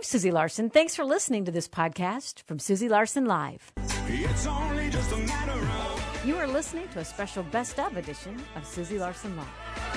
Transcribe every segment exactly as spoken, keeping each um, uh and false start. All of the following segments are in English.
I'm Susie Larson. Thanks for listening to this podcast from Susie Larson Live. It's only just a matter of... You are listening to a special Best Of edition of Susie Larson Live.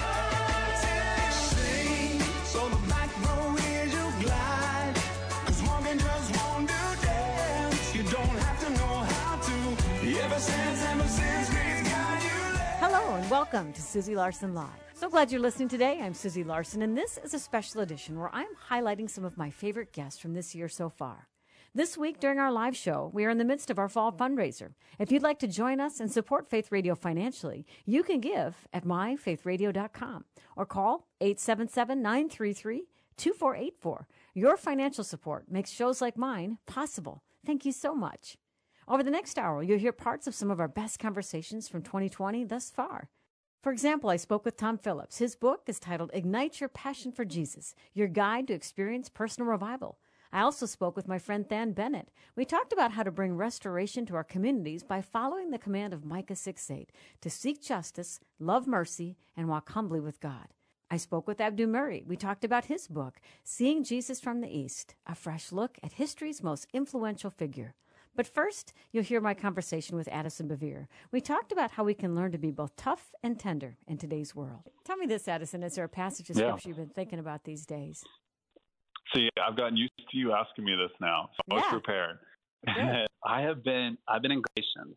Sing, so the back row is your glide. 'Cause walking just won't do dance. You don't have to know how to. Ever since, ever since, grace got you there. Hello and welcome to Susie Larson Live. So glad you're listening today. I'm Susie Larson, and this is a special edition where I'm highlighting some of my favorite guests from this year so far. This week during our live show, we are in the midst of our fall fundraiser. If you'd like to join us and support Faith Radio financially, you can give at my faith radio dot com or call eight seven seven, nine three three, two four eight four. Your financial support makes shows like mine possible. Thank you so much. Over the next hour, you'll hear parts of some of our best conversations from twenty twenty thus far. For example, I spoke with Tom Phillips. His book is titled Ignite Your Passion for Jesus, Your Guide to Experience Personal Revival. I also spoke with my friend Than Bennett. We talked about how to bring restoration to our communities by following the command of Micah six eight, to seek justice, love mercy, and walk humbly with God. I spoke with Abdu Murray. We talked about his book, Seeing Jesus from the East, a fresh look at history's most influential figure. But first, you'll hear my conversation with Addison Bevere. We talked about how we can learn to be both tough and tender in today's world. Tell me this, Addison, is there a passage of yeah. Scripture you've been thinking about these days? See, I've gotten used to you asking me this now, so I was yeah. prepared. I have been, I've been in Galatians,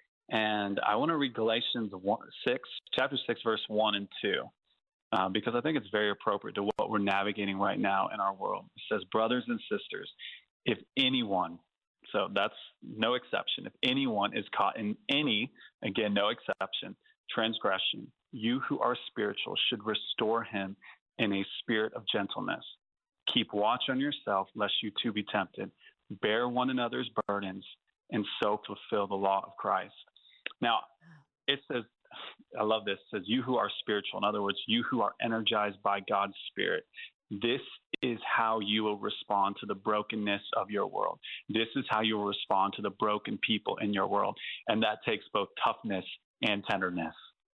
and I want to read Galatians one, six, chapter six, verse one and two, uh, because I think it's very appropriate to what we're navigating right now in our world. It says, brothers and sisters, if anyone, so that's no exception, if anyone is caught in any, again, no exception, transgression, you who are spiritual should restore him in a spirit of gentleness. Keep watch on yourself, lest you too be tempted. Bear one another's burdens, and so fulfill the law of Christ. Now, it says, I love this, it says, you who are spiritual. In other words, you who are energized by God's Spirit. This is how you will respond to the brokenness of your world. This is how you will respond to the broken people in your world. And that takes both toughness and tenderness.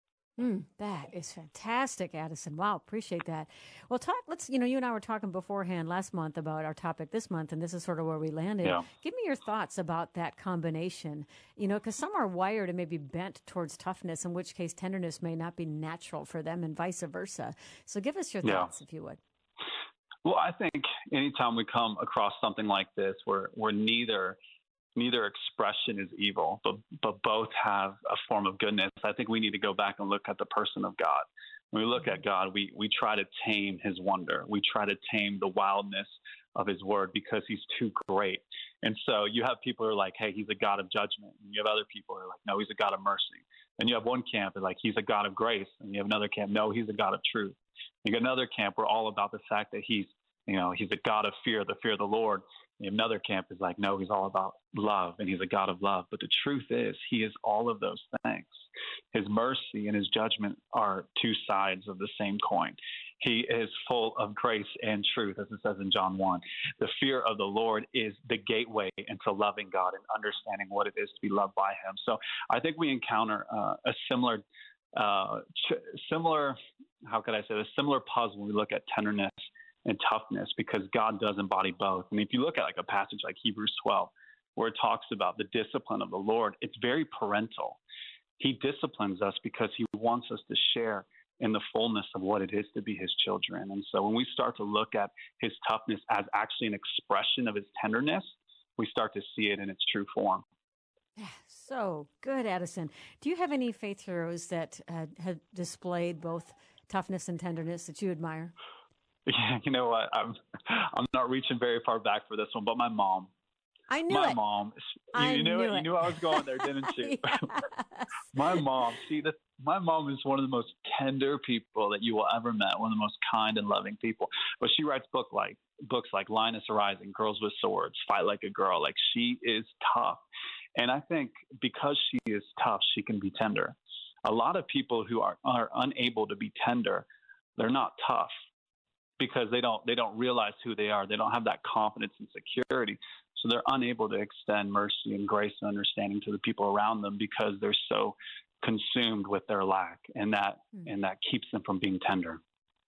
Mm, that is fantastic, Addison. Wow, appreciate that. Well, talk. Let's, you know, you and I were talking beforehand last month about our topic this month, and this is sort of where we landed. Yeah. Give me your thoughts about that combination, you know, because some are wired and maybe bent towards toughness, in which case tenderness may not be natural for them and vice versa. So give us your thoughts, yeah. if you would. Well, I think anytime we come across something like this, where, where neither neither expression is evil, but but both have a form of goodness, I think we need to go back and look at the person of God. When we look at God, we, we try to tame his wonder. We try to tame the wildness of his word because he's too great. And so you have people who are like, hey, he's a God of judgment. And you have other people who are like, no, he's a God of mercy. And you have one camp that's like, he's a God of grace. And you have another camp, no, he's a God of truth. You got another camp where all about the fact that he's, you know, he's a God of fear, the fear of the Lord. And another camp is like, no, he's all about love, and he's a God of love. But the truth is, he is all of those things. His mercy and his judgment are two sides of the same coin. He is full of grace and truth, as it says in John one. The fear of the Lord is the gateway into loving God and understanding what it is to be loved by him. So I think we encounter uh, a similar Uh, similar, how could I say, a similar puzzle when we look at tenderness and toughness, because God does embody both. And if you look at like a passage like Hebrews twelve, where it talks about the discipline of the Lord, it's very parental. He disciplines us because he wants us to share in the fullness of what it is to be his children. And so when we start to look at his toughness as actually an expression of his tenderness, we start to see it in its true form. Yeah, so good, Addison. Do you have any faith heroes that uh, have displayed both toughness and tenderness that you admire? Yeah, you know what? I'm I'm not reaching very far back for this one, but my mom. I knew my it. mom. You, I you knew, knew it. it. You knew I was going there, didn't you? Yes. My mom. See, that my mom is one of the most tender people that you will ever met. One of the most kind and loving people. But she writes book like books like Lioness Arising, Girls with Swords, Fight Like a Girl. Like, she is tough. And I think because she is tough, she can be tender. A lot of people who are, are unable to be tender, they're not tough because they don't they don't realize who they are. They don't have that confidence and security. So they're unable to extend mercy and grace and understanding to the people around them because they're so consumed with their lack, and that mm. and that keeps them from being tender.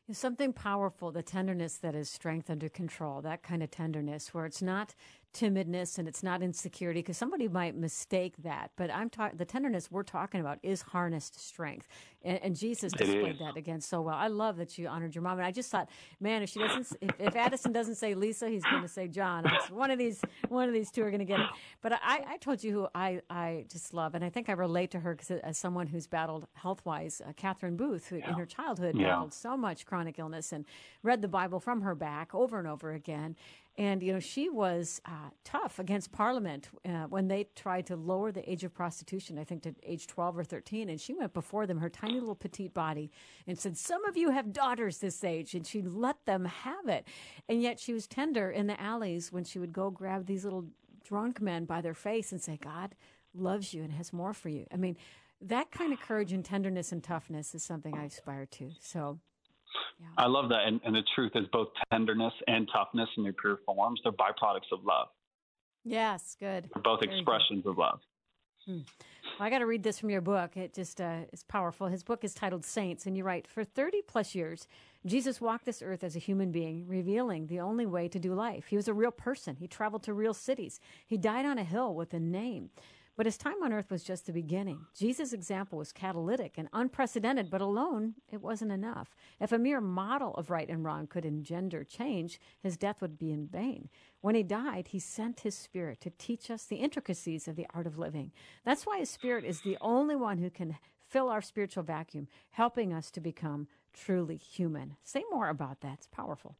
There's something powerful, the tenderness that is strength under control, that kind of tenderness where it's not timidness and it's not insecurity, because somebody might mistake that. But I'm talking, the tenderness we're talking about is harnessed strength. And, and Jesus displayed that again so well. I love that you honored your mom. And I just thought, man, if she doesn't, if, if Addison doesn't say Lisa, he's going to say John. It's one of these, one of these two are going to get it. But I, I told you who I, I just love, and I think I relate to her because as someone who's battled health-wise, uh, Catherine Booth, who in her childhood Yeah. battled so much chronic illness and read the Bible from her back over and over again. And, you know, she was uh, tough against Parliament uh, when they tried to lower the age of prostitution, I think to age twelve or thirteen. And she went before them, her tiny little petite body, and said, some of you have daughters this age. And she let them have it. And yet she was tender in the alleys when she would go grab these little drunk men by their face and say, God loves you and has more for you. I mean, that kind of courage and tenderness and toughness is something I aspire to. So. Yeah. I love that. And, and the truth is both tenderness and toughness in their pure forms, they're byproducts of love. Yes, good. They're both Very expressions good. of love. Hmm. Well, I got to read this from your book. It just uh, is powerful. His book is titled Saints, and you write, for thirty plus years, Jesus walked this earth as a human being, revealing the only way to do life. He was a real person. He traveled to real cities. He died on a hill with a name. But his time on earth was just the beginning. Jesus' example was catalytic and unprecedented, but alone, it wasn't enough. If a mere model of right and wrong could engender change, his death would be in vain. When he died, he sent his Spirit to teach us the intricacies of the art of living. That's why his Spirit is the only one who can fill our spiritual vacuum, helping us to become truly human. Say more about that. It's powerful.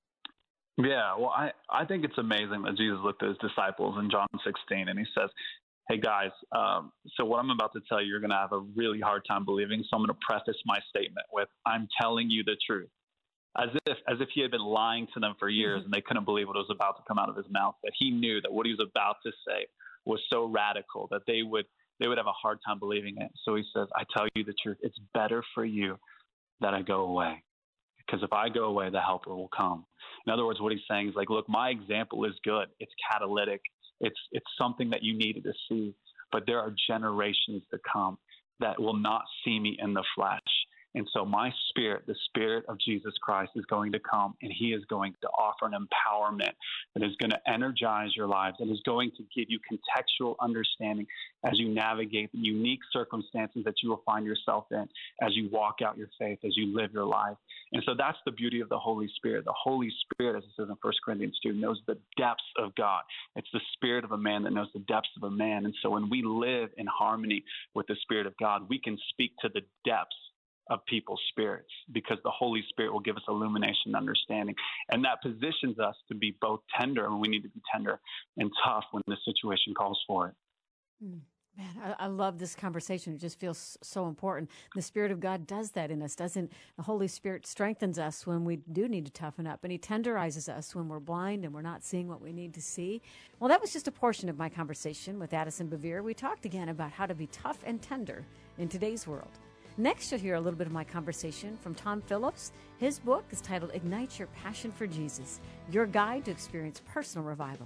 Yeah, well, I, I think it's amazing that Jesus looked at his disciples in John sixteen, and he says, hey, guys, um, so what I'm about to tell you, you're going to have a really hard time believing. So I'm going to preface my statement with, I'm telling you the truth. As if as if he had been lying to them for years mm-hmm. and they couldn't believe what was about to come out of his mouth, that he knew that what he was about to say was so radical that they would they would have a hard time believing it. So he says, I tell you the truth. It's better for you that I go away. Because if I go away, the helper will come. In other words, what he's saying is like, look, my example is good. It's catalytic. It's it's something that you needed to see, but there are generations to come that will not see me in the flesh. And so my Spirit, the Spirit of Jesus Christ, is going to come, and he is going to offer an empowerment that is going to energize your lives and is going to give you contextual understanding as you navigate the unique circumstances that you will find yourself in as you walk out your faith, as you live your life. And so that's the beauty of the Holy Spirit. The Holy Spirit, as it says in First Corinthians two, knows the depths of God. It's the spirit of a man that knows the depths of a man. And so when we live in harmony with the Spirit of God, we can speak to the depths of people's spirits, because the Holy Spirit will give us illumination and understanding. And that positions us to be both tender, and we need to be tender, and tough when the situation calls for it. Mm. Man, I, I love this conversation. It just feels so important. The Spirit of God does that in us, doesn't? The Holy Spirit strengthens us when we do need to toughen up, and he tenderizes us when we're blind and we're not seeing what we need to see. Well, that was just a portion of my conversation with Addison Bevere. We talked again about how to be tough and tender in today's world. Next, you'll hear a little bit of my conversation from Tom Phillips. His book is titled Ignite Your Passion for Jesus, Your Guide to Experience Personal Revival.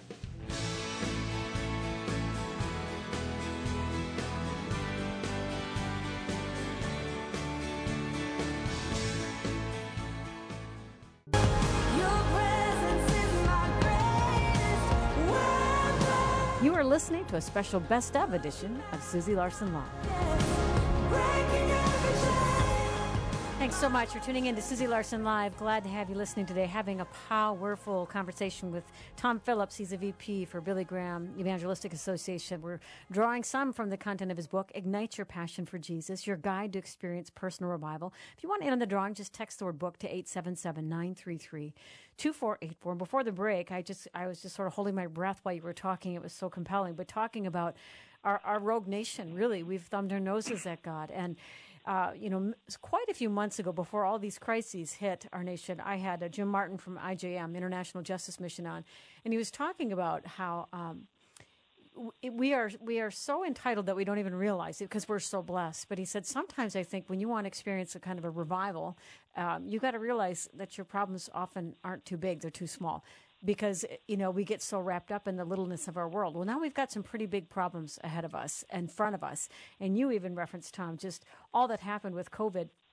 You are listening to a special Best Of edition of Susie Larson Live. Thanks so much for tuning in to Susie Larson Live. Glad to have you listening today, having a powerful conversation with Tom Phillips. He's a V P for Billy Graham Evangelistic Association. We're drawing some from the content of his book, Ignite Your Passion for Jesus, Your Guide to Experience Personal Revival. If you want in on the drawing, just text the word book to eight seven seven, nine three three, two four eight four. And before the break, I just I was just sort of holding my breath while you were talking. It was so compelling. But talking about our, our rogue nation, really, we've thumbed our noses at God. And Uh, you know, quite a few months ago, before all these crises hit our nation, I had uh, Jim Martin from I J M, International Justice Mission, on, and he was talking about how um, we are we are so entitled that we don't even realize it because we're so blessed. But he said sometimes I think when you want to experience a kind of a revival, um, you got to realize that your problems often aren't too big; they're too small. Because, you know, we get so wrapped up in the littleness of our world. Well, now we've got some pretty big problems ahead of us, in front of us. And you even referenced, Tom, just all that happened with COVID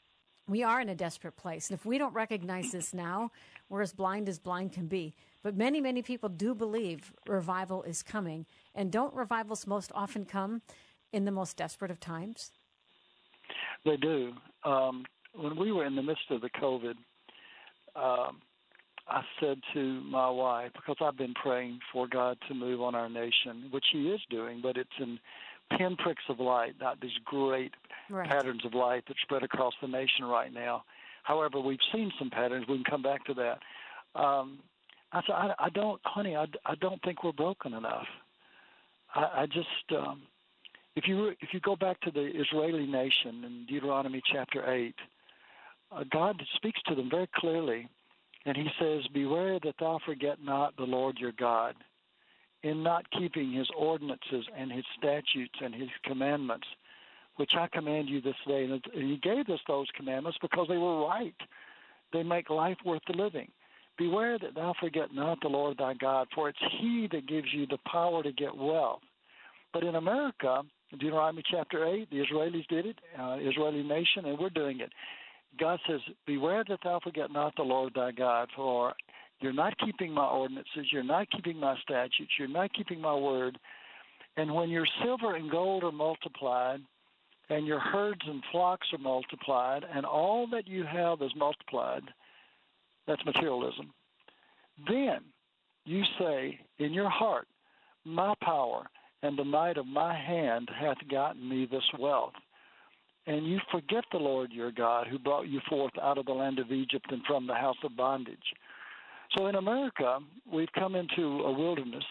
We are in a desperate place. And if we don't recognize this now, we're as blind as blind can be. But many, many people do believe revival is coming. And don't revivals most often come in the most desperate of times? They do. Um, when we were in the midst of the COVID, um, I said to my wife, because I've been praying for God to move on our nation, which he is doing, but it's in pinpricks of light, not these great right. patterns of light that spread across the nation right now. However, we've seen some patterns. We can come back to that. Um, I said, I, I don't, honey, I, I don't think we're broken enough. I, I just, um, if you if you go back to the Israeli nation in Deuteronomy chapter eight, uh, God speaks to them very clearly, and he says, beware that thou forget not the Lord your God, in not keeping his ordinances and his statutes and his commandments, which I command you this day. And he gave us those commandments because they were right. They make life worth the living. Beware that thou forget not the Lord thy God, for it's he that gives you the power to get wealth. But in America, Deuteronomy chapter eight, the Israelis did it, uh, Israeli nation, and we're doing it. God says, beware that thou forget not the Lord thy God, for you're not keeping my ordinances, you're not keeping my statutes, you're not keeping my word. And when your silver and gold are multiplied, and your herds and flocks are multiplied, and all that you have is multiplied, that's materialism, then you say in your heart, my power and the might of my hand hath gotten me this wealth. And you forget the Lord your God, who brought you forth out of the land of Egypt and from the house of bondage. So in America, we've come into a wilderness,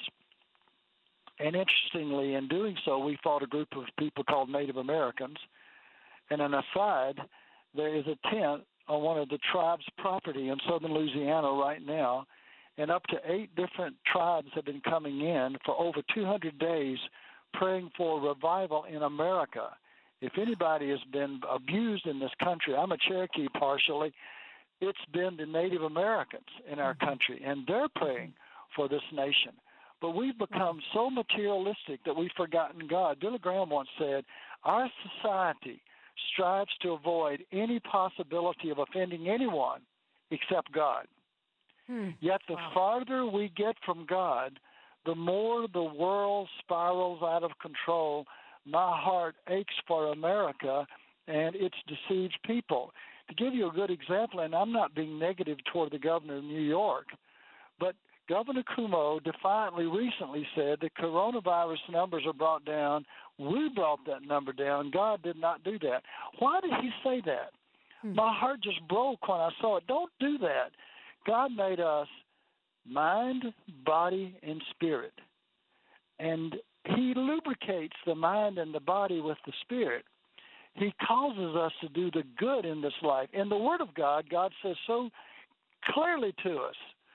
and interestingly, in doing so, we fought a group of people called Native Americans, and on the side, there is a tent on one of the tribes' property in southern Louisiana right now, and up to eight different tribes have been coming in for over two hundred days praying for revival in America. If anybody has been abused in this country, I'm a Cherokee partially, it's been the Native Americans in our country, and they're praying for this nation. But we've become so materialistic that we've forgotten God. Billy Graham once said, our society strives to avoid any possibility of offending anyone except God. Hmm. Yet the wow. farther we get from God, the more the world spirals out of control. My heart aches for America and its deceived people. To give you a good example, and I'm not being negative toward the governor of New York, but Governor Cuomo defiantly recently said the coronavirus numbers are brought down. We brought that number down. God did not do that. Why did he say that? Hmm. My heart just broke when I saw it. Don't do that. God made us mind, body, and spirit. And he lubricates the mind and the body with the spirit. He causes us to do the good in this life. In the Word of God, God says so clearly to us,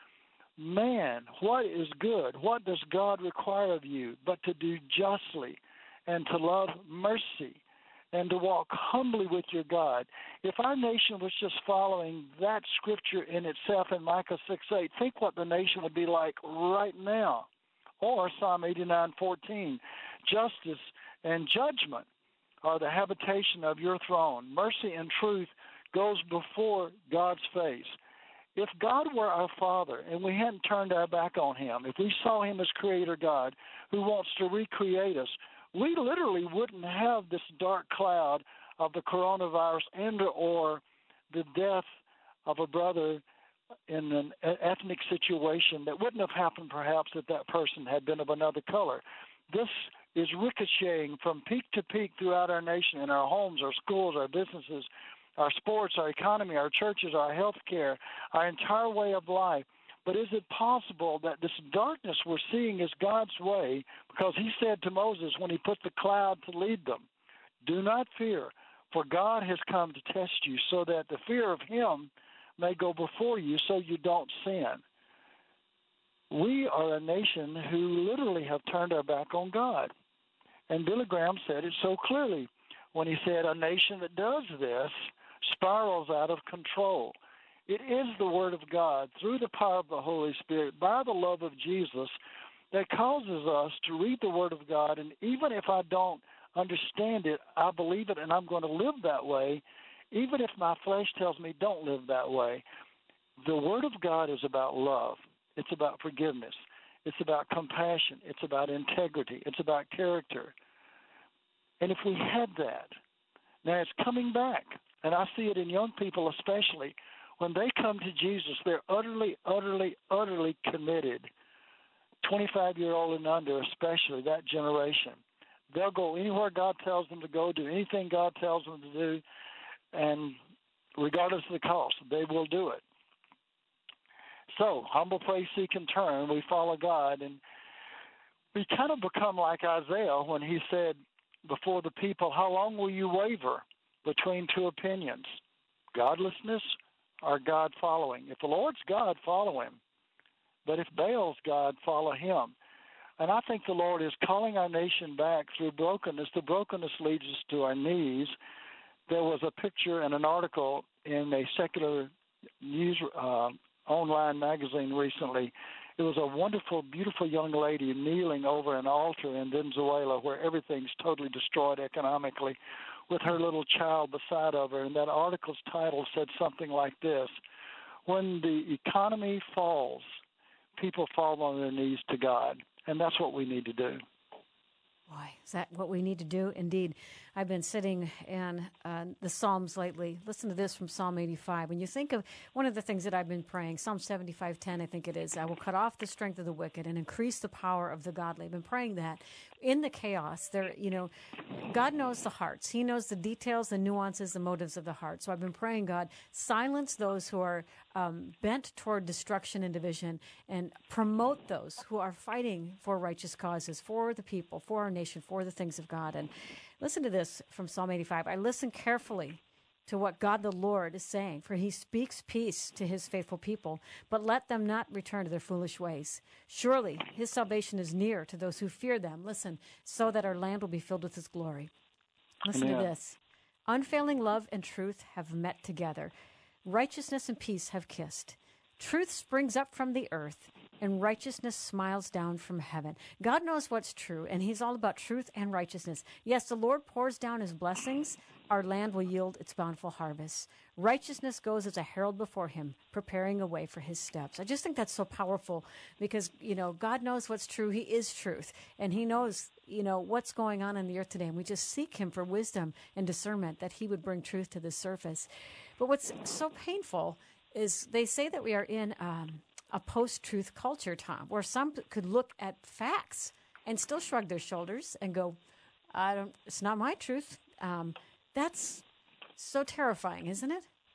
man, what is good? What does God require of you but to do justly and to love mercy and to walk humbly with your God? If our nation was just following that scripture in itself in Micah six eight, think what the nation would be like right now. Or Psalm eighty-nine fourteen, justice and judgment are the habitation of your throne. Mercy and truth goes before God's face. If God were our Father and we hadn't turned our back on him, if we saw him as Creator God who wants to recreate us, we literally wouldn't have this dark cloud of the coronavirus and or the death of a brother in an ethnic situation that wouldn't have happened perhaps if that person had been of another color. This is ricocheting from peak to peak throughout our nation, in our homes, our schools, our businesses, our sports, our economy, our churches, our health care, our entire way of life. But is it possible that this darkness we're seeing is God's way? Because he said to Moses when he put the cloud to lead them, do not fear, for God has come to test you so that the fear of him may go before you so you don't sin. We are a nation who literally have turned our back on God. And Billy Graham said it so clearly when he said a nation that does this spirals out of control. It is the Word of God, through the power of the Holy Spirit, by the love of Jesus, that causes us to read the Word of God, and even if I don't understand it, I believe it and I'm going to live that way. even if my flesh tells me don't live that way, the Word of God is about love. It's about forgiveness. It's about compassion. It's about integrity. It's about character. And if we had that, now it's coming back. And I see it in young people especially. When they come to Jesus, they're utterly, utterly, utterly committed. twenty-five-year-old and under, especially that generation. They'll go anywhere God tells them to go, do anything God tells them to do, and regardless of the cost, they will do it. So, humble, pray, seek, and turn. We follow God, and we kind of become like Isaiah when he said before the people, how long will you waver between two opinions, godlessness or God following? If the Lord's God, follow him. But if Baal's God, follow him. And I think the Lord is calling our nation back through brokenness. The brokenness leads us to our knees. There was a picture and an article in a secular news uh, online magazine recently. It was a wonderful, beautiful young lady kneeling over an altar in Venezuela where everything's totally destroyed economically with her little child beside of her. And that article's title said something like this: when the economy falls, people fall on their knees to God. And that's what we need to do. Boy, is that what we need to do? Indeed. I've been sitting in uh, the Psalms lately. Listen to this from Psalm eighty-five. When you think of one of the things that I've been praying, Psalm seventy-five ten, I think it is, I will cut off the strength of the wicked and increase the power of the godly. I've been praying that in the chaos. There, you know, God knows the hearts. He knows the details, the nuances, the motives of the heart. So I've been praying, God, silence those who are um, bent toward destruction and division, and promote those who are fighting for righteous causes, for the people, for our nation, for the things of God. And listen to this from Psalm eighty-five. I listen carefully to what God the Lord is saying, for he speaks peace to his faithful people, but let them not return to their foolish ways. Surely his salvation is near to those who fear them. Listen, so that our land will be filled with his glory. Listen Amen. to this. Unfailing love and truth have met together. Righteousness and peace have kissed. Truth springs up from the earth, and righteousness smiles down from heaven. God knows what's true, and he's all about truth and righteousness. Yes, the Lord pours down his blessings. Our land will yield its bountiful harvest. Righteousness goes as a herald before him, preparing a way for his steps. I just think that's so powerful because, you know, God knows what's true. He is truth, and he knows, you know, what's going on in the earth today. And we just seek him for wisdom and discernment that he would bring truth to the surface. But what's so painful is they say that we are in um, a post-truth culture, Tom, where some could look at facts and still shrug their shoulders and go, "I don't. It's not my truth." Um, that's so terrifying, isn't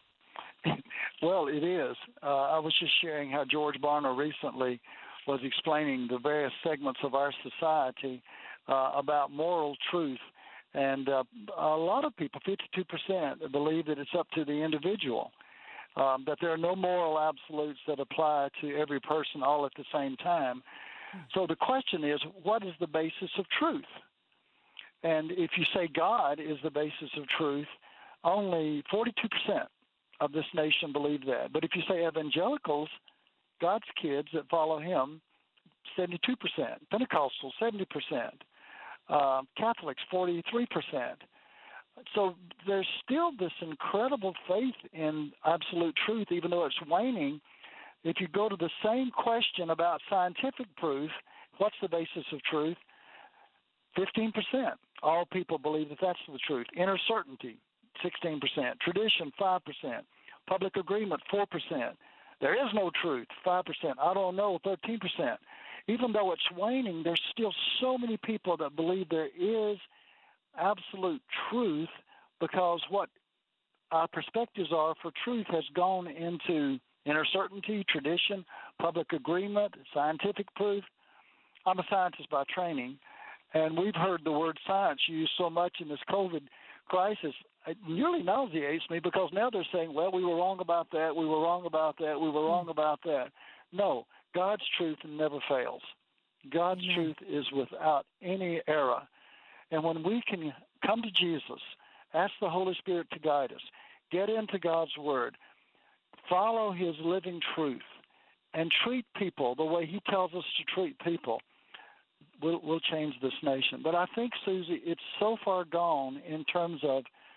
it? Well, it is. Uh, I was just sharing how George Barna recently was explaining the various segments of our society uh, about moral truth. And uh, a lot of people, fifty-two percent, believe that it's up to the individual. Um, that there are no moral absolutes that apply to every person all at the same time. So the question is, what is the basis of truth? And if you say God is the basis of truth, only forty-two percent of this nation believe that. But if you say evangelicals, God's kids that follow him, seventy-two percent. Pentecostals, seventy percent. Uh, Catholics, forty-three percent. So there's still this incredible faith in absolute truth, even though it's waning. If you go to the same question about scientific proof, what's the basis of truth? fifteen percent. All people believe that that's the truth. Inner certainty, sixteen percent. Tradition, five percent. Public agreement, four percent. There is no truth, five percent. I don't know, thirteen percent. Even though it's waning, there's still so many people that believe there is absolute truth, because what our perspectives are for truth has gone into inner certainty, tradition, public agreement, scientific proof. I'm a scientist by training, and we've heard the word science used so much in this COVID crisis. It nearly nauseates me because now they're saying, well, we were wrong about that, we were wrong about that, we were wrong about that. No, God's truth never fails. God's yeah. truth is without any error. And when we can come to Jesus, ask the Holy Spirit to guide us, get into God's Word, follow his living truth, and treat people the way he tells us to treat people, we'll, we'll change this nation. But I think, Susie, it's so far gone in terms of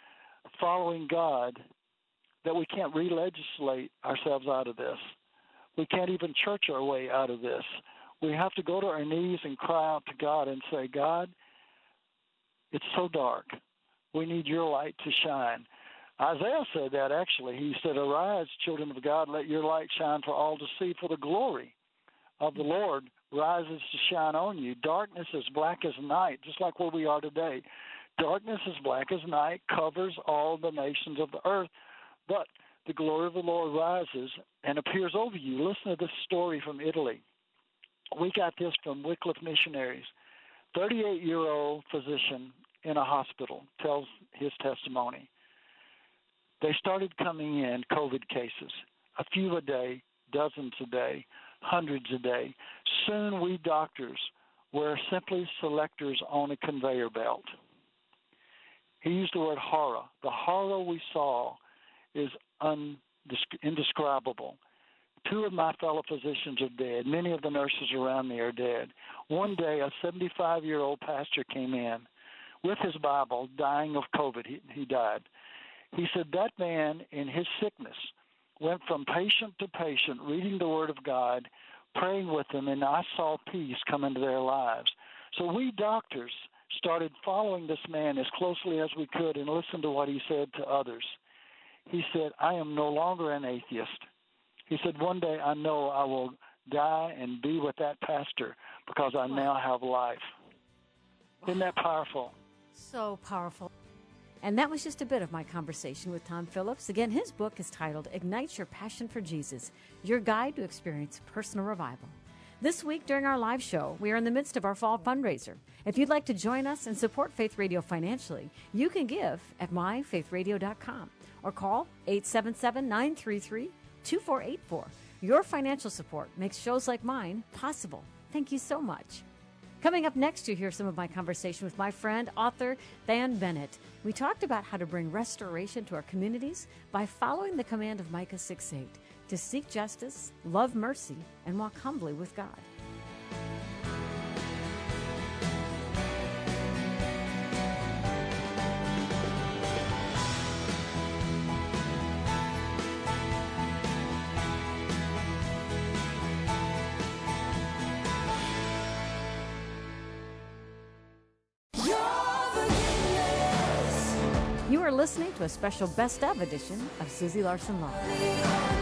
following God that we can't re-legislate ourselves out of this. We can't even church our way out of this. We have to go to our knees and cry out to God and say, God, it's so dark. We need your light to shine. Isaiah said that, actually. He said, arise, children of God, let your light shine for all to see, for the glory of the Lord rises to shine on you. Darkness as black as night, just like where we are today. Darkness as black as night covers all the nations of the earth, but the glory of the Lord rises and appears over you. Listen to this story from Italy. We got this from Wycliffe Missionaries. thirty-eight-year-old physician in a hospital tells his testimony. They started coming in, COVID cases, a few a day, dozens a day, hundreds a day. Soon we doctors were simply selectors on a conveyor belt. He used the word horror. The horror we saw is indescribable. Two of my fellow physicians are dead. Many of the nurses around me are dead. One day, a seventy-five-year-old pastor came in with his Bible, dying of COVID. He, he died. He said that man, in his sickness, went from patient to patient, reading the Word of God, praying with them, and I saw peace come into their lives. So we doctors started following this man as closely as we could and listened to what he said to others. He said, I am no longer an atheist. He said, one day I know I will die and be with that pastor because I now have life. Isn't that powerful? So powerful. And that was just a bit of my conversation with Tom Phillips. Again, his book is titled Ignite Your Passion for Jesus, Your Guide to Experience Personal Revival. This week during our live show, we are in the midst of our fall fundraiser. If you'd like to join us and support Faith Radio financially, you can give at my faith radio dot com or call eight seven seven, nine three three, two four eight four. Your financial support makes shows like mine possible. Thank you so much. Coming up next, you hear some of my conversation with my friend, author Than Bennett. We talked about how to bring restoration to our communities by following the command of Micah six eight, to seek justice, love mercy, and walk humbly with God. You are listening to a special Best Of edition of Susie Larson Live.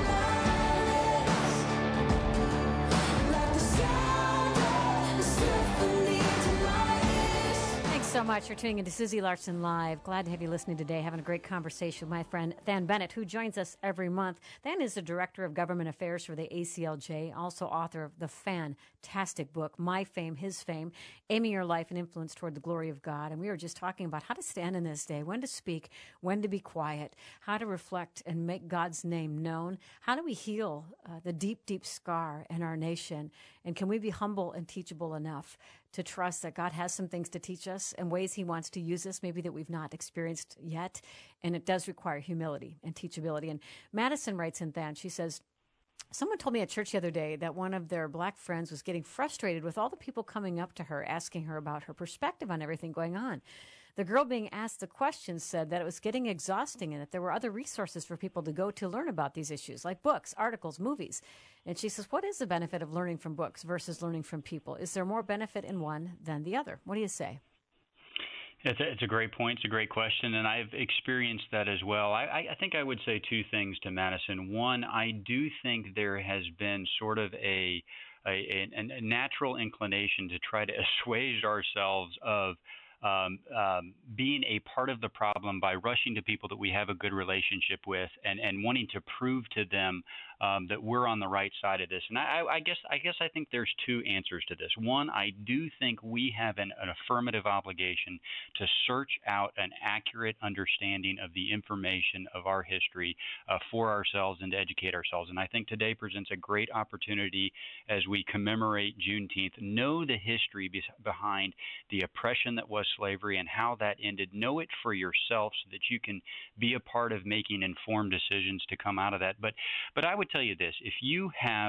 So much for tuning into Susie Larson Live. Glad to have you listening today, having a great conversation with my friend Than Bennett, who joins us every month. Than is the Director of Government Affairs for the A C L J, also author of the fantastic book, My Fame, His Fame, Aiming Your Life and Influence Toward the Glory of God. And we were just talking about how to stand in this day, when to speak, when to be quiet, how to reflect and make God's name known. How do we heal uh, the deep, deep scar in our nation? And can we be humble and teachable enough to trust that God has some things to teach us and ways he wants to use us, maybe that we've not experienced yet. And it does require humility and teachability. And Madison writes in that, she says, someone told me at church the other day that one of their black friends was getting frustrated with all the people coming up to her, asking her about her perspective on everything going on. The girl being asked the question said that it was getting exhausting and that there were other resources for people to go to learn about these issues, like books, articles, movies. And she says, what is the benefit of learning from books versus learning from people? Is there more benefit in one than the other? What do you say? It's a, it's a great point. It's a great question, and I've experienced that as well. I, I think I would say two things to Madison. One, I do think there has been sort of a a, a, a natural inclination to try to assuage ourselves of Um, um, being a part of the problem by rushing to people that we have a good relationship with and, and wanting to prove to them um, that we're on the right side of this. And I, I guess I guess I think there's two answers to this. One, I do think we have an, an affirmative obligation to search out an accurate understanding of the information of our history uh, for ourselves and to educate ourselves. And I think today presents a great opportunity as we commemorate Juneteenth. Know the history be- behind the oppression that was slavery and how that ended. Know it for yourself so that you can be a part of making informed decisions to come out of that. But but I would tell you this, if you have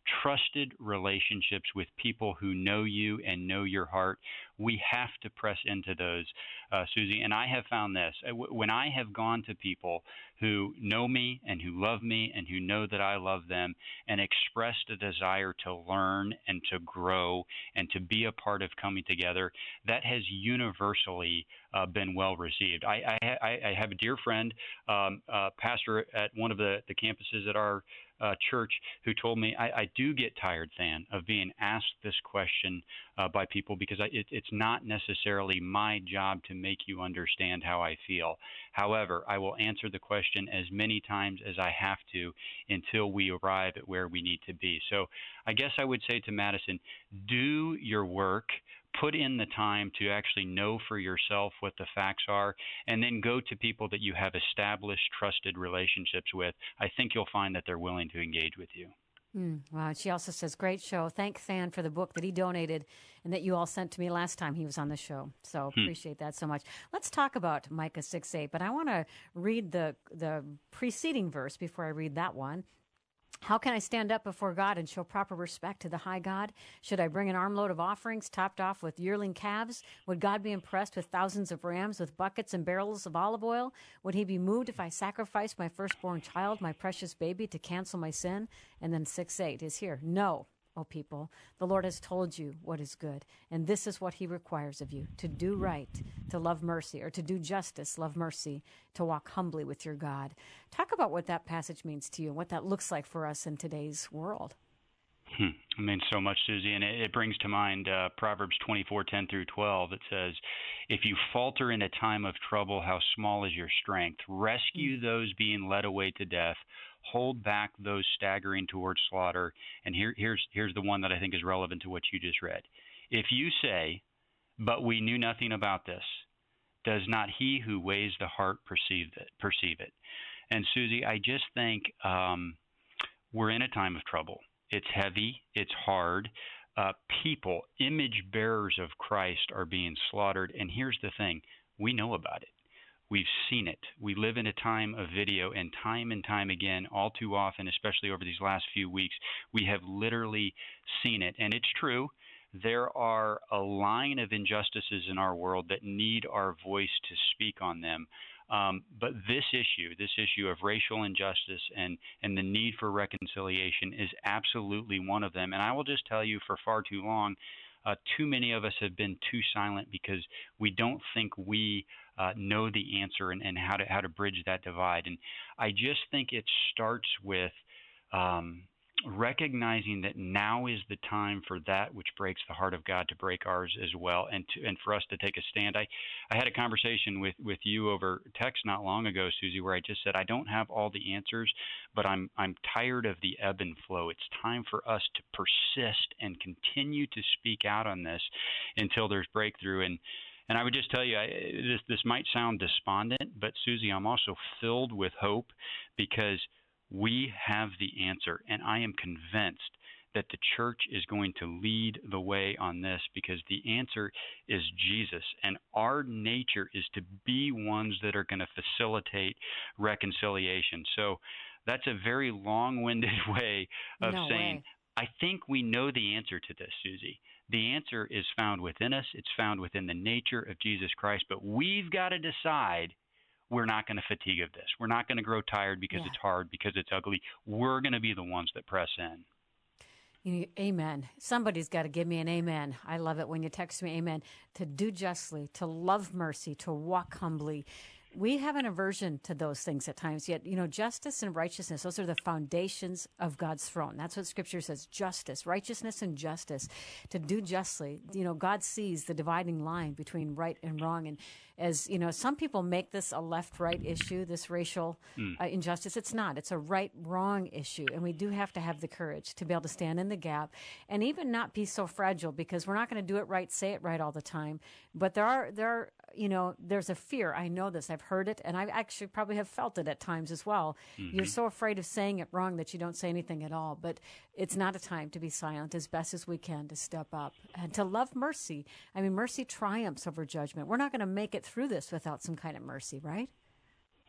trusted relationships with people who know you and know your heart. We have to press into those, uh, Susie. And I have found this. When I have gone to people who know me and who love me and who know that I love them and expressed a desire to learn and to grow and to be a part of coming together, that has universally uh, been well received. I, I, I have a dear friend, um, uh, pastor at one of the, the campuses at our Uh, church, who told me, I, I do get tired, Than, of being asked this question uh, by people because I, it, it's not necessarily my job to make you understand how I feel. However, I will answer the question as many times as I have to until we arrive at where we need to be. So I guess I would say to Madison, do your work. Put in the time to actually know for yourself what the facts are, and then go to people that you have established, trusted relationships with. I think you'll find that they're willing to engage with you. Mm, wow. She also says, great show. Thank Than for the book that he donated and that you all sent to me last time he was on the show. So hmm. appreciate that so much. Let's talk about Micah six eight, but I want to read the, the preceding verse before I read that one. How can I stand up before God and show proper respect to the high God? Should I bring an armload of offerings topped off with yearling calves? Would God be impressed with thousands of rams, with buckets and barrels of olive oil? Would he be moved if I sacrificed my firstborn child, my precious baby, to cancel my sin? And then six eight is here. No, O people, the Lord has told you what is good, and this is what he requires of you, to do right, to love mercy, or to do justice, love mercy, to walk humbly with your God. Talk about what that passage means to you and what that looks like for us in today's world. Hmm. It means so much, Susie, and it, it brings to mind uh, Proverbs twenty-four ten through twelve. It says, if you falter in a time of trouble, how small is your strength? Rescue mm. those being led away to death. Hold back those staggering towards slaughter. And here, here's here's the one that I think is relevant to what you just read. If you say, but we knew nothing about this, does not he who weighs the heart perceive it? Perceive it? And Susie, I just think um, we're in a time of trouble. It's heavy. It's hard. Uh, people, image bearers of Christ, are being slaughtered. And here's the thing. We know about it. We've seen it. We live in a time of video, and time and time again, all too often, especially over these last few weeks, we have literally seen it. And it's true. There are a line of injustices in our world that need our voice to speak on them. Um, but this issue, this issue of racial injustice and, and the need for reconciliation is absolutely one of them. And I will just tell you, for far too long, uh, too many of us have been too silent because we don't think we uh, know the answer and, and how to how to bridge that divide. And I just think it starts with um, recognizing that now is the time for that which breaks the heart of God to break ours as well, and to, and for us to take a stand. I, I had a conversation with, with you over text not long ago, Susie, where I just said I don't have all the answers, but I'm I'm tired of the ebb and flow. It's time for us to persist and continue to speak out on this until there's breakthrough. And and I would just tell you, I, this this might sound despondent, but Susie, I'm also filled with hope because we have the answer, and I am convinced that the church is going to lead the way on this because the answer is Jesus, and our nature is to be ones that are going to facilitate reconciliation. So that's a very long-winded way of no saying, way. I think we know the answer to this, Susie. The answer is found within us. It's found within the nature of Jesus Christ, but we've got to decide we're not going to fatigue of this. We're not going to grow tired because yeah. it's hard, because it's ugly. We're going to be the ones that press in. You, amen. Somebody's got to give me an amen. I love it when you text me amen. To do justly, to love mercy, to walk humbly. We have an aversion to those things at times, yet, you know, justice and righteousness, those are the foundations of God's throne. That's what Scripture says, justice, righteousness and justice. To do justly, you know, God sees the dividing line between right and wrong. And as, you know, some people make this a left-right issue, this racial mm. uh, injustice. It's not. It's a right-wrong issue. And we do have to have the courage to be able to stand in the gap and even not be so fragile, because we're not going to do it right, say it right all the time. But there are, there are, you know, there's a fear. I know this. I've heard it, and I actually probably have felt it at times as well. Mm-hmm. You're so afraid of saying it wrong that you don't say anything at all. But it's not a time to be silent, as best as we can, to step up and to love mercy. I mean, mercy triumphs over judgment. We're not going to make it through this without some kind of mercy, right?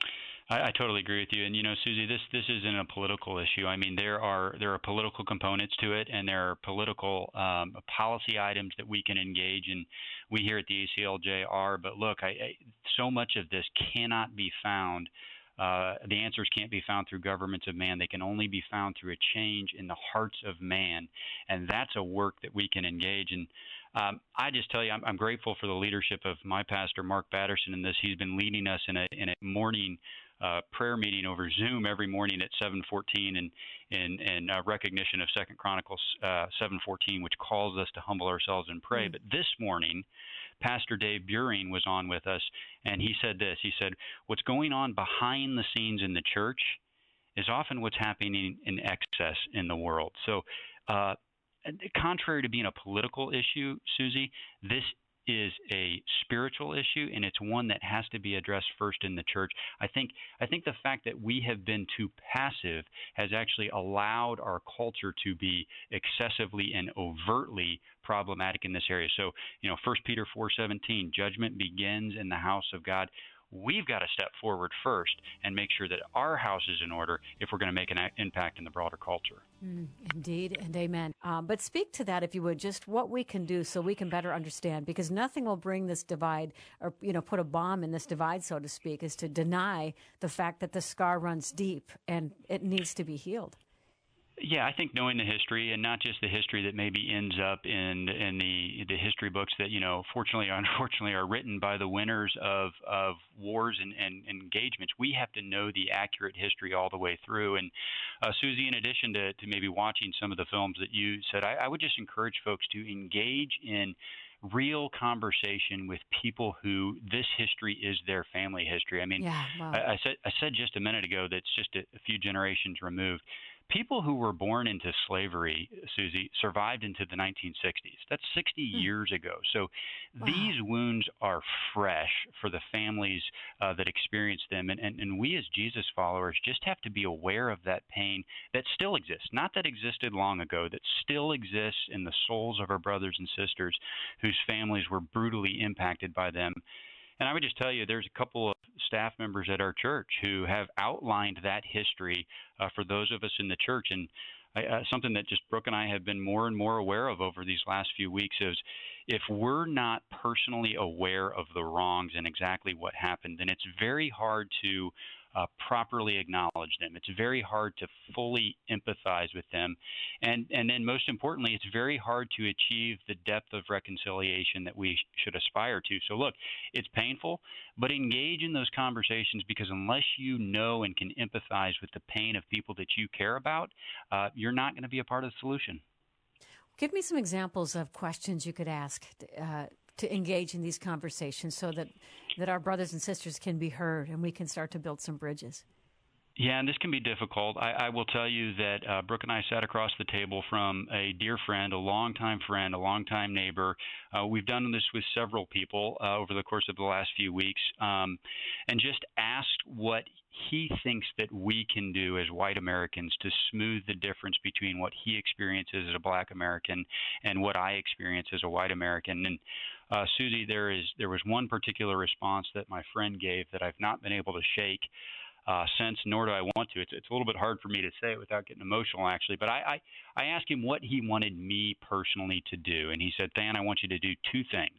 I, I totally agree with you. And you know, Susie, this this isn't a political issue. I mean, there are there are political components to it, and there are political um, policy items that we can engage in. We here at the A C L J are. But look, I, I, so much of this cannot be found. Uh, the answers can't be found through governments of man. They can only be found through a change in the hearts of man, and that's a work that we can engage in. Um, I just tell you, I'm, I'm grateful for the leadership of my pastor, Mark Batterson, in this. He's been leading us in a in a morning uh, prayer meeting over Zoom every morning at seven fourteen, and in in uh, recognition of Second Chronicles uh, seven fourteen, which calls us to humble ourselves and pray. Mm-hmm. But this morning, Pastor Dave Buring was on with us, and he said this. He said, "What's going on behind the scenes in the church is often what's happening in excess in the world." So. Uh, Contrary to being a political issue, Susie, this is a spiritual issue, and it's one that has to be addressed first in the church. I think I think the fact that we have been too passive has actually allowed our culture to be excessively and overtly problematic in this area. So, you know, First Peter four seventeen, judgment begins in the house of God. We've got to step forward first and make sure that our house is in order if we're going to make an impact in the broader culture. Mm, indeed, and amen. Um, but speak to that, if you would, just what we can do so we can better understand, because nothing will bring this divide or, you know, put a bomb in this divide, so to speak, is to deny the fact that the scar runs deep and it needs to be healed. Yeah, I think knowing the history, and not just the history that maybe ends up in in the the history books that, you know, fortunately or unfortunately are written by the winners of, of wars and, and, and engagements. We have to know the accurate history all the way through. And uh, Susie, in addition to, to maybe watching some of the films that you said, I, I would just encourage folks to engage in real conversation with people who this history is their family history. I mean, yeah, wow. I, I said I said just a minute ago that's just a, a few generations removed. People who were born into slavery, Susie, survived into the nineteen sixties. That's sixty hmm. years ago. So wow. These wounds are fresh for the families uh, that experience them. And, and, and we as Jesus followers just have to be aware of that pain that still exists, not that existed long ago, that still exists in the souls of our brothers and sisters whose families were brutally impacted by them. And I would just tell you, there's a couple of staff members at our church who have outlined that history uh, for those of us in the church. And I, uh, something that just Brooke and I have been more and more aware of over these last few weeks is if we're not personally aware of the wrongs and exactly what happened, then it's very hard to Uh, properly acknowledge them. It's very hard to fully empathize with them. And, and then most importantly, it's very hard to achieve the depth of reconciliation that we sh- should aspire to. So look, it's painful, but engage in those conversations, because unless you know and can empathize with the pain of people that you care about, uh, you're not going to be a part of the solution. Give me some examples of questions you could ask uh, to engage in these conversations so that, that our brothers and sisters can be heard and we can start to build some bridges. Yeah, and this can be difficult. I, I will tell you that uh, Brooke and I sat across the table from a dear friend, a longtime friend, a longtime neighbor. Uh, we've done this with several people uh, over the course of the last few weeks, um, and just asked what he thinks that we can do as white Americans to smooth the difference between what he experiences as a black American and what I experience as a white American. And uh, Susie, there is there was one particular response that my friend gave that I've not been able to shake Uh, since, nor do I want to. It's, it's a little bit hard for me to say it without getting emotional, actually. But I, I, I asked him what he wanted me personally to do, and he said, "Than, I want you to do two things."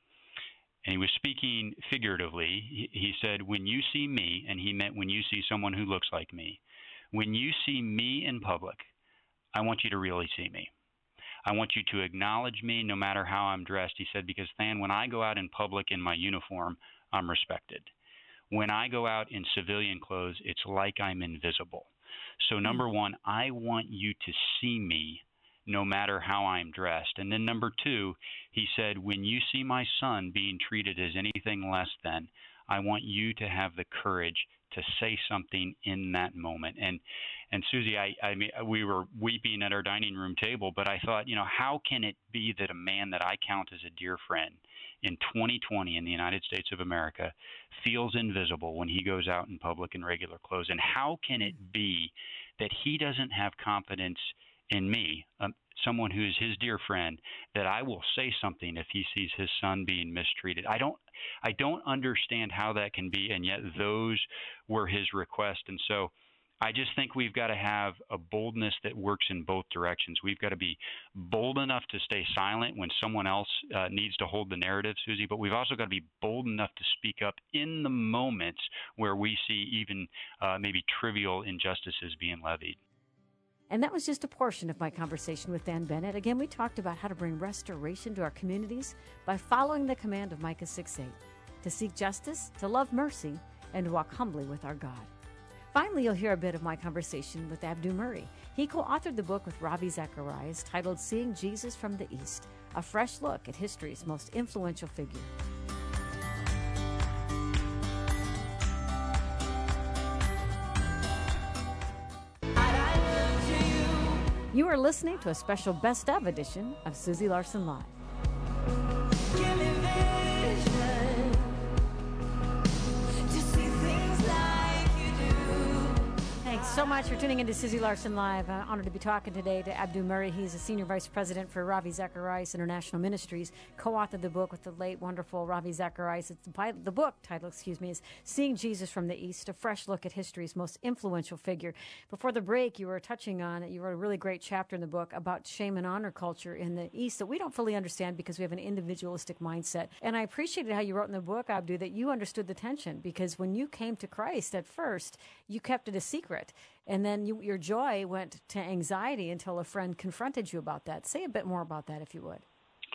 And he was speaking figuratively. He, he said, "When you see me," and he meant when you see someone who looks like me, "when you see me in public, I want you to really see me. I want you to acknowledge me no matter how I'm dressed." He said, "Because, Than, when I go out in public in my uniform, I'm respected. When I go out in civilian clothes, it's like I'm invisible. So number one, I want you to see me no matter how I'm dressed." And then number two, he said, "When you see my son being treated as anything less than, I want you to have the courage to say something in that moment." And and Susie, I, I mean, we were weeping at our dining room table, but I thought, you know, how can it be that a man that I count as a dear friend in twenty twenty in the United States of America feels invisible when he goes out in public in regular clothes? And how can it be that he doesn't have confidence in me, um, someone who is his dear friend, that I will say something if he sees his son being mistreated? I don't I don't understand how that can be, and yet those were his requests. And so I just think we've got to have a boldness that works in both directions. We've got to be bold enough to stay silent when someone else uh, needs to hold the narrative, Susie, but we've also got to be bold enough to speak up in the moments where we see even uh, maybe trivial injustices being levied. And that was just a portion of my conversation with Dan Bennett. Again, we talked about how to bring restoration to our communities by following the command of Micah six eight, to seek justice, to love mercy, and to walk humbly with our God. Finally, you'll hear a bit of my conversation with Abdu Murray. He co-authored the book with Ravi Zacharias titled Seeing Jesus from the East, a fresh look at history's most influential figure. You are listening to a special Best Of edition of Susie Larson Live. Give me vision to see things like you do. Thanks so much for tuning in to Susie Larson Live. I'm honored to be talking today to Abdu Murray. He's a senior vice president for Ravi Zacharias International Ministries. Co-authored the book with the late, wonderful Ravi Zacharias. It's by, the book title, excuse me, is Seeing Jesus from the East, a fresh look at history's most influential figure. Before the break, you were touching on, you wrote a really great chapter in the book about shame and honor culture in the East that we don't fully understand because we have an individualistic mindset. And I appreciated how you wrote in the book, Abdu, that you understood the tension, because when you came to Christ at first, you kept it a secret. And then you, your joy went to anxiety until a friend confronted you about that. Say a bit more about that, if you would.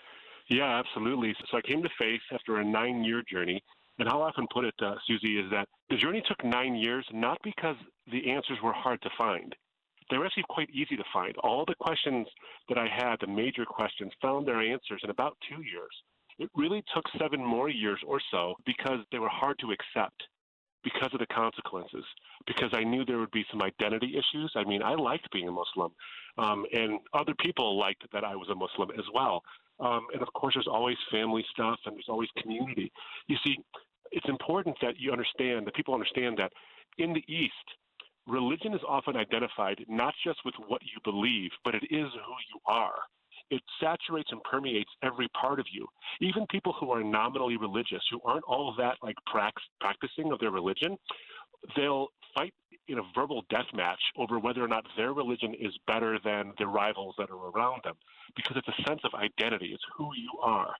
Yeah, absolutely. So I came to faith after a nine-year journey. And how I often put it, uh, Susie, is that the journey took nine years, not because the answers were hard to find. They were actually quite easy to find. All the questions that I had, the major questions, found their answers in about two years. It really took seven more years or so because they were hard to accept, because of the consequences, because I knew there would be some identity issues. I mean, I liked being a Muslim, um, and other people liked that I was a Muslim as well. Um, and, of course, there's always family stuff, and there's always community. You see, it's important that you understand, that people understand that in the East, religion is often identified not just with what you believe, but it is who you are. It saturates and permeates every part of you. Even people who are nominally religious, who aren't all that like practicing of their religion, they'll fight in a verbal death match over whether or not their religion is better than the rivals that are around them, because it's a sense of identity. It's who you are.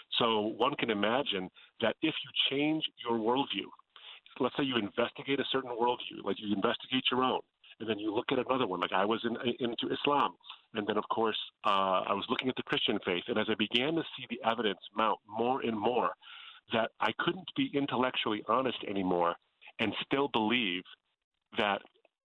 So one can imagine that if you change your worldview, let's say you investigate a certain worldview, like you investigate your own, and then you look at another one, like I was in, into Islam. And then, of course, uh, I was looking at the Christian faith. And as I began to see the evidence mount more and more that I couldn't be intellectually honest anymore and still believe that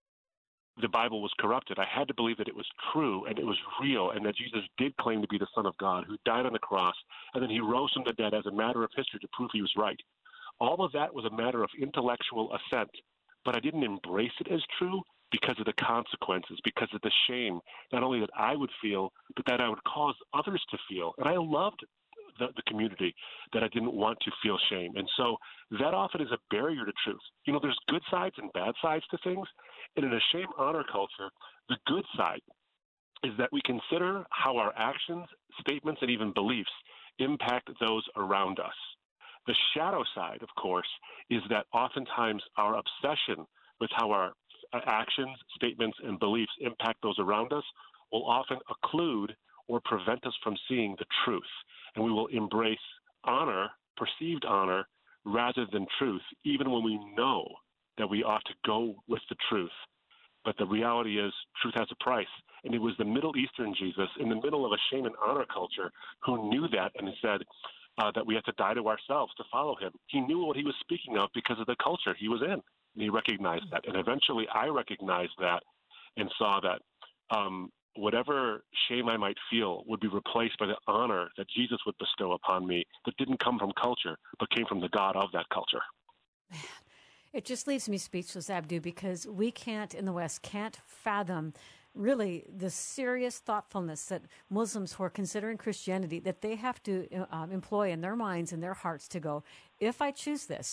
the Bible was corrupted, I had to believe that it was true and it was real and that Jesus did claim to be the Son of God who died on the cross, and then he rose from the dead as a matter of history to prove he was right. All of that was a matter of intellectual assent, but I didn't embrace it as true because of the consequences, because of the shame, not only that I would feel, but that I would cause others to feel. And I loved the, the community that I didn't want to feel shame. And so that often is a barrier to truth. You know, there's good sides and bad sides to things. And in a shame-honor culture, the good side is that we consider how our actions, statements, and even beliefs impact those around us. The shadow side, of course, is that oftentimes our obsession with how our actions, statements, and beliefs impact those around us will often occlude or prevent us from seeing the truth. And we will embrace honor, perceived honor, rather than truth, even when we know that we ought to go with the truth. But the reality is truth has a price. And it was the Middle Eastern Jesus in the middle of a shame and honor culture who knew that and said uh, that we have to die to ourselves to follow him. He knew what he was speaking of because of the culture he was in. And he recognized that. And eventually I recognized that and saw that um, whatever shame I might feel would be replaced by the honor that Jesus would bestow upon me that didn't come from culture, but came from the God of that culture. Man, it just leaves me speechless, Abdu, because we can't, in the West, can't fathom really the serious thoughtfulness that Muslims who are considering Christianity, that they have to uh, employ in their minds and their hearts to go, if I choose this,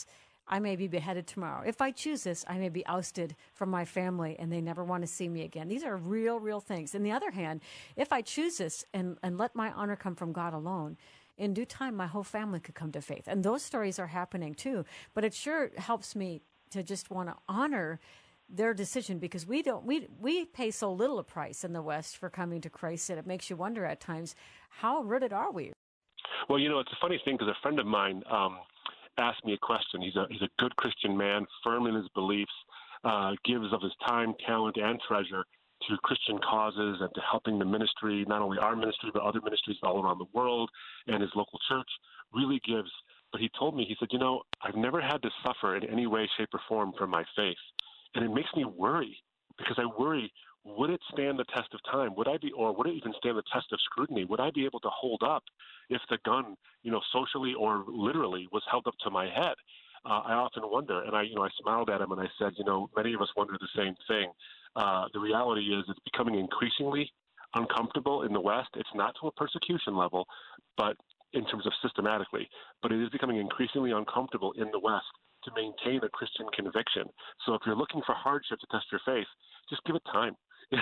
I may be beheaded tomorrow. If I choose this, I may be ousted from my family and they never want to see me again. These are real, real things. On the other hand, if I choose this and, and let my honor come from God alone, in due time, my whole family could come to faith. And those stories are happening too. But it sure helps me to just want to honor their decision, because we don't we we pay so little a price in the West for coming to Christ that it makes you wonder at times, how rooted are we? Well, you know, it's a funny thing, because a friend of mine um, asked me a question. He's a he's a good Christian man, firm in his beliefs, uh, gives of his time, talent, and treasure to Christian causes and to helping the ministry, not only our ministry, but other ministries all around the world, and his local church really gives. But he told me, he said, you know, I've never had to suffer in any way, shape, or form for my faith. And it makes me worry, because I worry, would it stand the test of time? Would I be, or would it even stand the test of scrutiny? Would I be able to hold up if the gun, you know, socially or literally was held up to my head? Uh, I often wonder, and I, you know, I smiled at him and I said, you know, many of us wonder the same thing. Uh, the reality is it's becoming increasingly uncomfortable in the West. It's not to a persecution level, but in terms of systematically, but it is becoming increasingly uncomfortable in the West to maintain a Christian conviction. So if you're looking for hardship to test your faith, just give it time.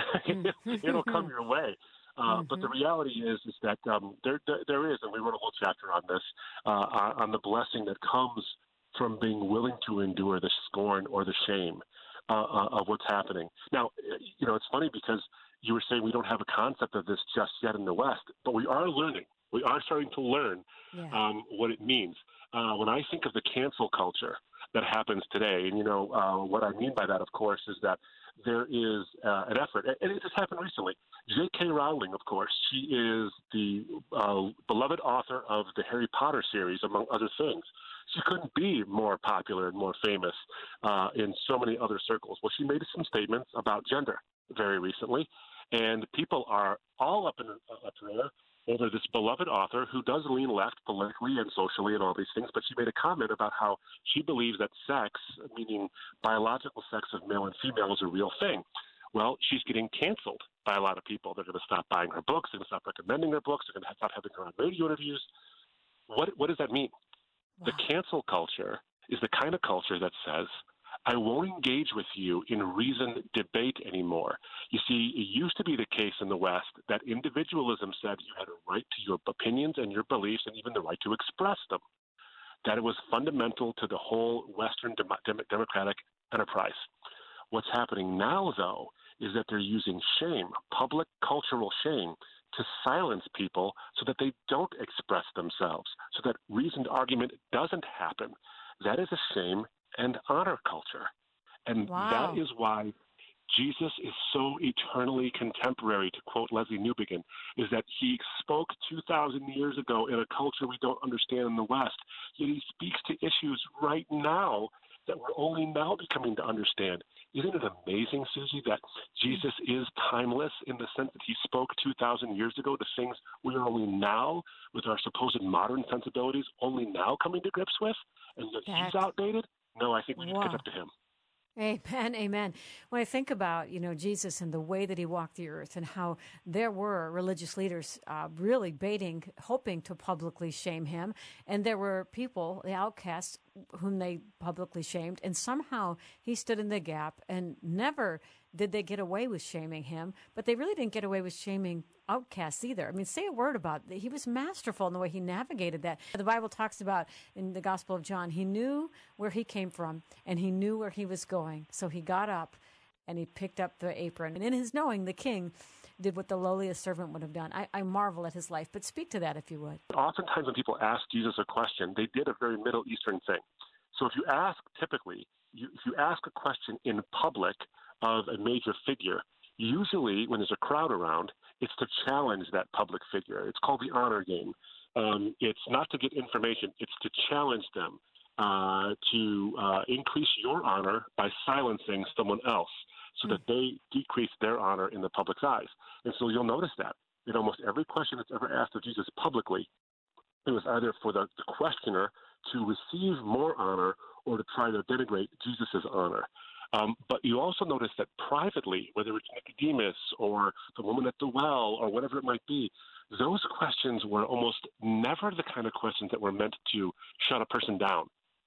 It'll come your way. Uh, mm-hmm. But the reality is, is that um, there, there, there is, and we wrote a whole chapter on this, uh, on the blessing that comes from being willing to endure the scorn or the shame uh, uh, of what's happening. Now, you know, it's funny because you were saying we don't have a concept of this just yet in the West, but we are learning. We are starting to learn yeah. um, what it means. Uh, when I think of the cancel culture that happens today, and, you know, uh, what I mean by that, of course, is that there is uh, an effort, and it just happened recently. J K. Rowling, of course, she is the uh, beloved author of the Harry Potter series, among other things. She couldn't be more popular and more famous uh, in so many other circles. Well, she made some statements about gender very recently, and people are all up in a prayer over this beloved author who does lean left politically and socially and all these things, but she made a comment about how she believes that sex, meaning biological sex of male and female, is a real thing. Well, she's getting canceled by a lot of people. They're going to stop buying her books. They're going to stop recommending her books. They're going to stop having her on radio interviews. What, what does that mean? Wow. The cancel culture is the kind of culture that says, I won't engage with you in reasoned debate anymore. You see, it used to be the case in the West that individualism said you had a right to your opinions and your beliefs and even the right to express them, that it was fundamental to the whole Western dem- dem- democratic enterprise. What's happening now, though, is that they're using shame, public cultural shame, to silence people so that they don't express themselves, so that reasoned argument doesn't happen. That is a shame and honor culture. And wow. that is why Jesus is so eternally contemporary, to quote Leslie Newbegin, is that he spoke two thousand years ago in a culture we don't understand in the West, yet he speaks to issues right now that we're only now becoming to understand. Isn't it amazing, Susie, that Jesus is timeless in the sense that he spoke two thousand years ago to things we are only now, with our supposed modern sensibilities, only now coming to grips with, and that That's... he's outdated? No, I think we need wow. to catch up to him. Amen, amen. When I think about, you know, Jesus and the way that he walked the earth and how there were religious leaders uh, really baiting, hoping to publicly shame him, and there were people, the outcasts, whom they publicly shamed, and somehow he stood in the gap, and never did they get away with shaming him, but they really didn't get away with shaming outcasts either. I mean, say a word about it. He was masterful in the way he navigated that. The Bible talks about in the Gospel of John, he knew where he came from and he knew where he was going. So he got up and he picked up the apron. And in his knowing, the king did what the lowliest servant would have done. I, I marvel at his life, but speak to that if you would. Oftentimes when people ask Jesus a question, they did a very Middle Eastern thing. So if you ask, typically, you, if you ask a question in public of a major figure, usually when there's a crowd around, it's to challenge that public figure. It's called the honor game. Um, it's not to get information. It's to challenge them, uh, to uh, increase your honor by silencing someone else so that they decrease their honor in the public's eyes. And so you'll notice that in almost every question that's ever asked of Jesus publicly, it was either for the, the questioner to receive more honor or to try to denigrate Jesus' honor. Um, but you also notice that privately, whether it's Nicodemus or the woman at the well or whatever it might be, those questions were almost never the kind of questions that were meant to shut a person down.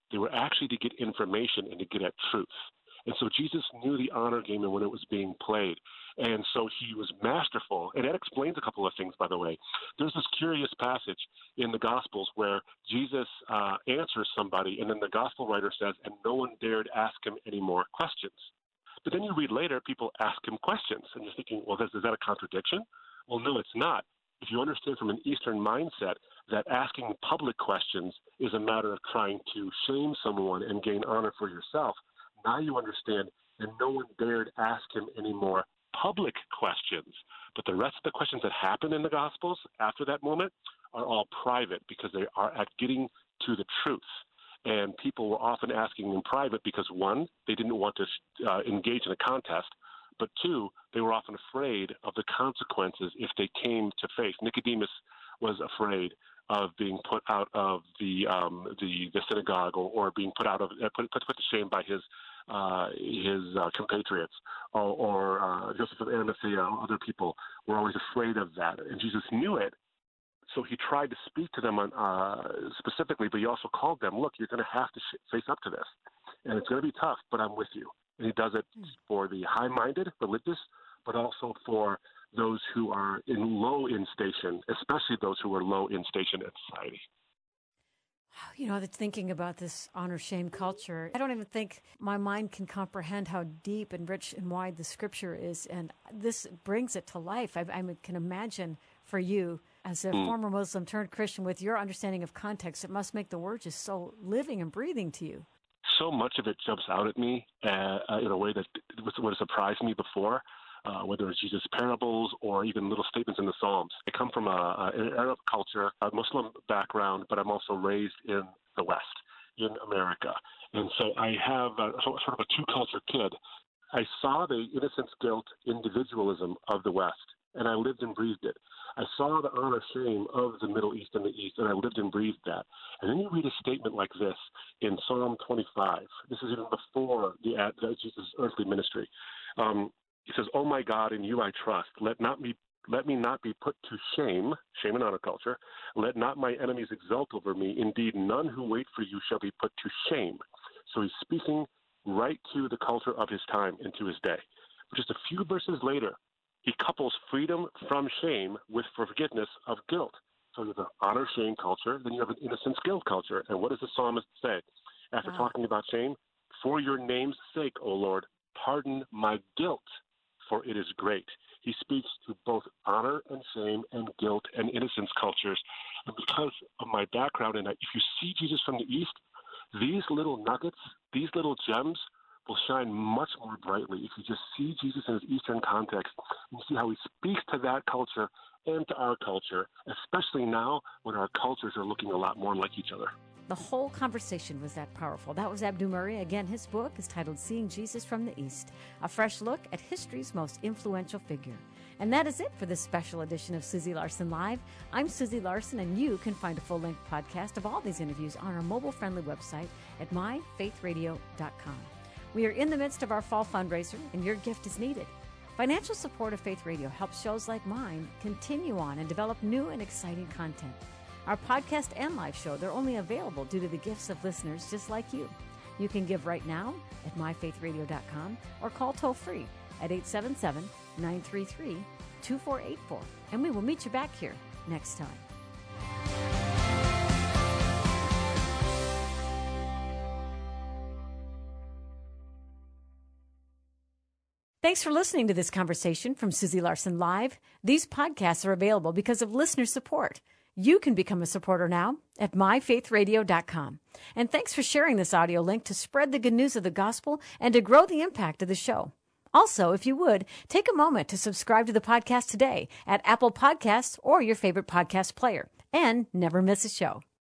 They were actually to get information and to get at truth. And so Jesus knew the honor game and when it was being played. And so he was masterful. And that explains a couple of things, by the way. There's this curious passage in the Gospels where Jesus uh, answers somebody, and then the Gospel writer says, and no one dared ask him any more questions. But then you read later, people ask him questions. And you're thinking, well, is, is that a contradiction? Well, no, it's not. If you understand from an Eastern mindset that asking public questions is a matter of trying to shame someone and gain honor for yourself, now you understand, and no one dared ask him any more public questions. But the rest of the questions that happen in the Gospels after that moment are all private because they are at getting to the truth. And people were often asking in private because, one, they didn't want to uh, engage in a contest, but two, they were often afraid of the consequences if they came to faith. Nicodemus was afraid of being put out of the um, the, the synagogue or, or being put out of uh, put, put put to shame by his uh, his uh, compatriots, or, or uh, Joseph of Arimathea, or other people were always afraid of that, and Jesus knew it. So he tried to speak to them on, uh, specifically, but he also called them, look, you're going to have to sh- face up to this, and it's going to be tough, but I'm with you. And he does it for the high-minded, religious, but also for those who are in low in station, especially those who are low in station in society. You know, thinking about this honor-shame culture, I don't even think my mind can comprehend how deep and rich and wide the Scripture is, and this brings it to life. I, I can imagine for you, as a mm. former Muslim turned Christian, with your understanding of context, it must make the word just so living and breathing to you. So much of it jumps out at me uh, in a way that would have surprised me before. Uh, whether it's Jesus' parables or even little statements in the Psalms. I come from a, a, an Arab culture, a Muslim background, but I'm also raised in the West, in America. And so I have a, sort of a two-culture kid. I saw the innocence, guilt, individualism of the West, and I lived and breathed it. I saw the honor, shame of the Middle East and the East, and I lived and breathed that. And then you read a statement like this in Psalm twenty-five. This is even before the, the Jesus' earthly ministry. Um, He says, "Oh my God, in you I trust. Let not me let me not be put to shame, shame in honor culture. Let not my enemies exult over me. Indeed, none who wait for you shall be put to shame." So he's speaking right to the culture of his time and to his day. But just a few verses later, he couples freedom from shame with forgiveness of guilt. So you have an honor shame culture, then you have an innocence guilt culture. And what does the psalmist say after wow. talking about shame? "For your name's sake, O Lord, pardon my guilt, for it is great." He speaks to both honor and shame and guilt and innocence cultures. And because of my background in that, if you see Jesus from the East, these little nuggets, these little gems will shine much more brightly if you just see Jesus in his Eastern context and see how he speaks to that culture and to our culture, especially now when our cultures are looking a lot more like each other. The whole conversation was that powerful. That was Abdou Murray. Again, his book is titled Seeing Jesus from the East, a fresh look at history's most influential figure. And that is it for this special edition of Susie Larson Live. I'm Susie Larson, and you can find a full-length podcast of all these interviews on our mobile-friendly website at my faith radio dot com. We are in the midst of our fall fundraiser, and your gift is needed. Financial support of Faith Radio helps shows like mine continue on and develop new and exciting content. Our podcast and live show, they're only available due to the gifts of listeners just like you. You can give right now at my faith radio dot com or call toll-free at eight seven seven, nine three three, two four eight four, and we will meet you back here next time. Thanks for listening to this conversation from Susie Larson Live. These podcasts are available because of listener support. You can become a supporter now at my faith radio dot com. And thanks for sharing this audio link to spread the good news of the gospel and to grow the impact of the show. Also, if you would, take a moment to subscribe to the podcast today at Apple Podcasts or your favorite podcast player, and never miss a show.